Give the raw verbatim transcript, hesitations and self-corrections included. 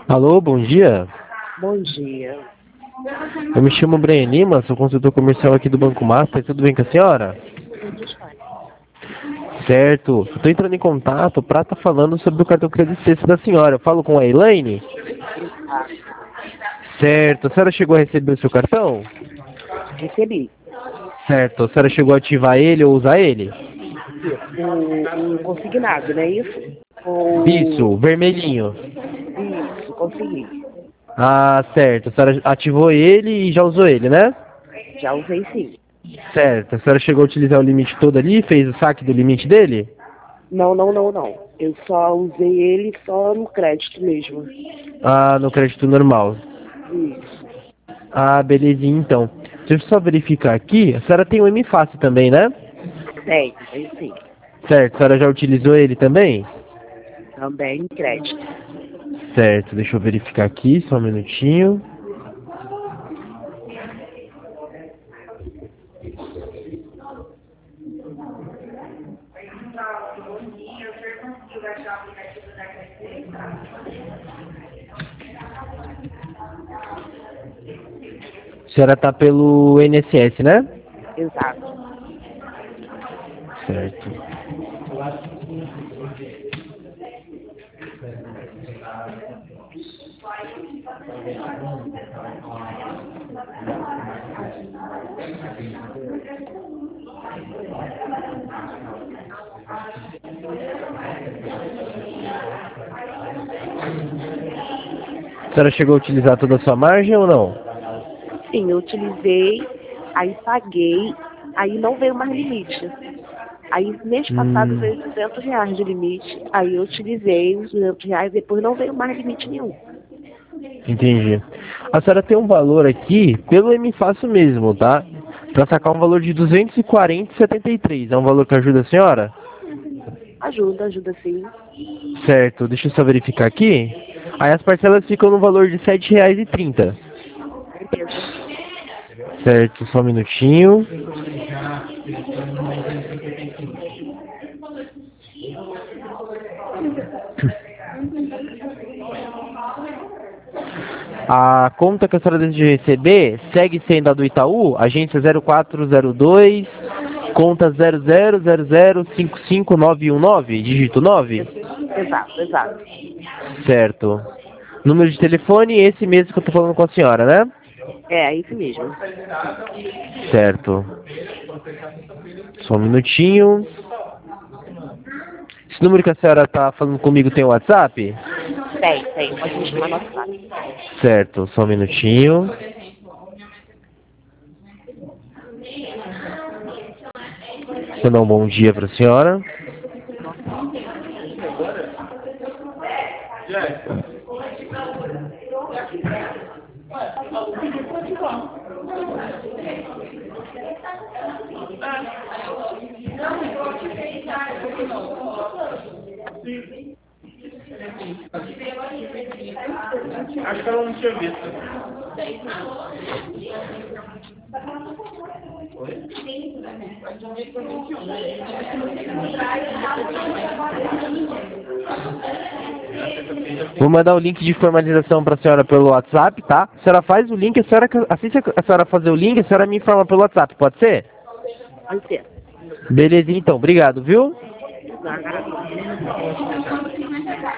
Alô, bom dia. Bom dia. Eu me chamo Brian Lima, sou consultor comercial aqui do Banco Master. Tudo bem com a senhora? Tudo jóia. Certo. Estou entrando em contato para estar falando sobre o cartão Credit Sexta da senhora. Eu falo com a Elaine? Exato. Certo. A senhora chegou a receber o seu cartão? Recebi. Certo. A senhora chegou a ativar ele ou usar ele? Isso. O, o consignado, não é isso? Isso, O... o vermelhinho. Isso, consegui. Ah, certo. A senhora ativou ele e já usou ele, né? Já usei sim. Certo. A senhora chegou a utilizar o limite todo ali? Fez o saque do limite dele? Não, não, não, não. Eu só usei ele só no crédito mesmo. Ah, no crédito normal. Isso. Ah, belezinha então. Deixa eu só verificar aqui. A senhora tem o M Fácil também, né? Tem, tem sim. Certo. A senhora já utilizou ele também? Também crédito. Certo. Deixa eu verificar aqui, só um minutinho. A senhora tá pelo I N S S, né? Exato. Certo. A senhora chegou a utilizar toda a sua margem ou não? Sim, eu utilizei, aí paguei, aí não veio mais limite. Aí mês passado Hum, veio duzentos reais de limite, aí eu utilizei os duzentos reais, depois não veio mais limite nenhum. entendi. A senhora tem um valor aqui pelo M Fácil mesmo, tá? Pra sacar um valor de duzentos e quarenta e setenta e três. É um valor que ajuda a senhora? Ajuda, ajuda sim. Certo. Deixa eu só verificar aqui. Aí as parcelas ficam no valor de sete reais e trinta. Beleza. Certo, só um minutinho. A conta que a senhora deseja receber segue sendo a do Itaú, agência zero quatro zero dois, conta zero zero zero zero cinco cinco nove um nove, dígito nove? Exato, exato. Certo. Número de telefone, esse mesmo que eu tô falando com a senhora, né? É, é isso mesmo. Certo. Só um minutinho. Esse número que a senhora tá falando comigo tem o WhatsApp? Tem, tem. Pode me chamar no WhatsApp. Certo, só um minutinho. Vou dar um bom dia para a senhora. Acho que ela não tinha visto. Vou mandar o link de formalização para a senhora pelo WhatsApp, tá? A senhora faz o link, a senhora, assim que a senhora fazer o link, a senhora me informa pelo WhatsApp, pode ser? Pode ser. Beleza, então. Obrigado, viu? Não, agora não.